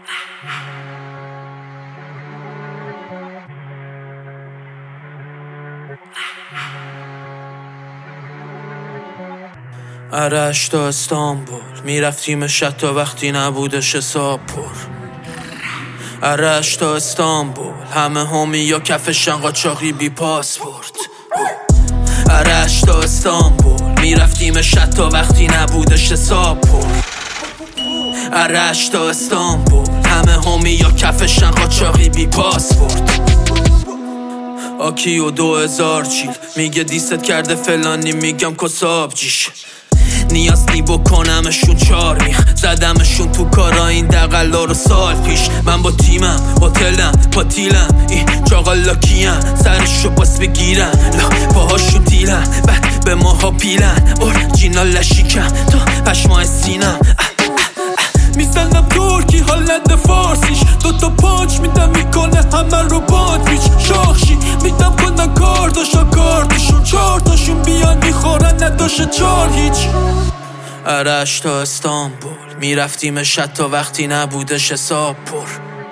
عرش تا استانبول میرفتیم شب تا وقتی نبودش حساب پر. عرش تا استانبول همه همی یا کفشن قاچاقی بی پاسپورت. عرش تا استانبول میرفتیم شب تا وقتی نبودش حساب پر. عرش تا استانبول همه همی یا کفشن قاچاقی بی پاسپورت. آکی و 2000 چیل میگه دیست کرده فلانی، میگم کساب جیش. نیاز نی بکنمشون 4 میخ زدمشون تو کارا این دقلا رو سال پیش. من با تیمم هتلم پاتیلم این چاقالا کیم سرشو باس بگیرن لا باهاشون دیلن بعد به ماها پیلن اورجینال لشیکم تا پشمای سینم. میزنم ترکی هالند فارسیش دوتا پانچ میدم میکنه همه رو باندویچ. شاخشی میدم کنن کار داشا کارتشون 4 تاشون بیان میخورن نداشه 4 هیچ. عرش تا استانبول میرفتیم شب تا وقتی نبودش حساب پر.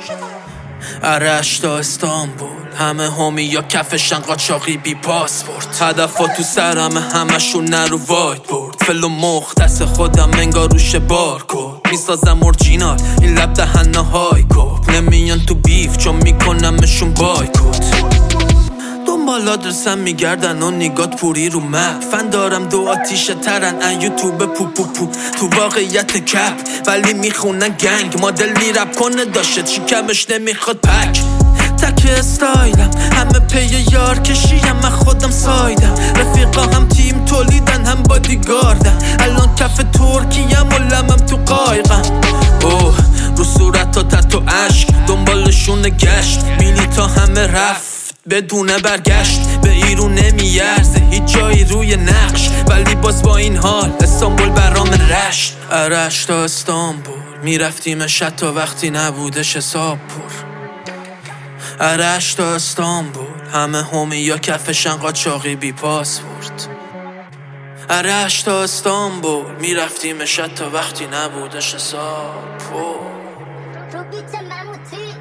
عرش تا استانبول همه همی یا کفشن قاچاقی بی پاسپورت. هدفا تو سرم همشون نرو وایت بورد فلو مختص خودم انگار روش بار کن. میسازم اورجینال این لب دهنه های کن نمیان تو بیف چون میکنمشون بایکوت. دنبال آدرسم میگردن و نگات پوری رو مپ. فن دارم 2 آتیشه ترن ان یوتیوب پو پو پو تو واقعیت کپ ولی میخونن گنگ. مدل میرپ کنه داشت شکمش نمیخواد پک. تک استایلم همه پی یار کشیم من خودم سایدم. رفیقا هم تیم تولیدن هم بادیگاردن. الان کف ترکیم و لمم تو قایقم. اوه رو صورت تا تتو عشق دنبالشون گشت مینی تا همه رفت بدون برگشت. به ایرو نمیارزه هیچ جایی روی نقش ولی باز با این حال استانبول برام رشت. عرش تا استانبول میرفتیم شب تا وقتی نبودش حساب پر. عرش تا استانبول همه همی یا کفشن قاچاقی بی پاسپورت. عرش تا استانبول میرفتیم شب تا وقتی نبودش حساب پر.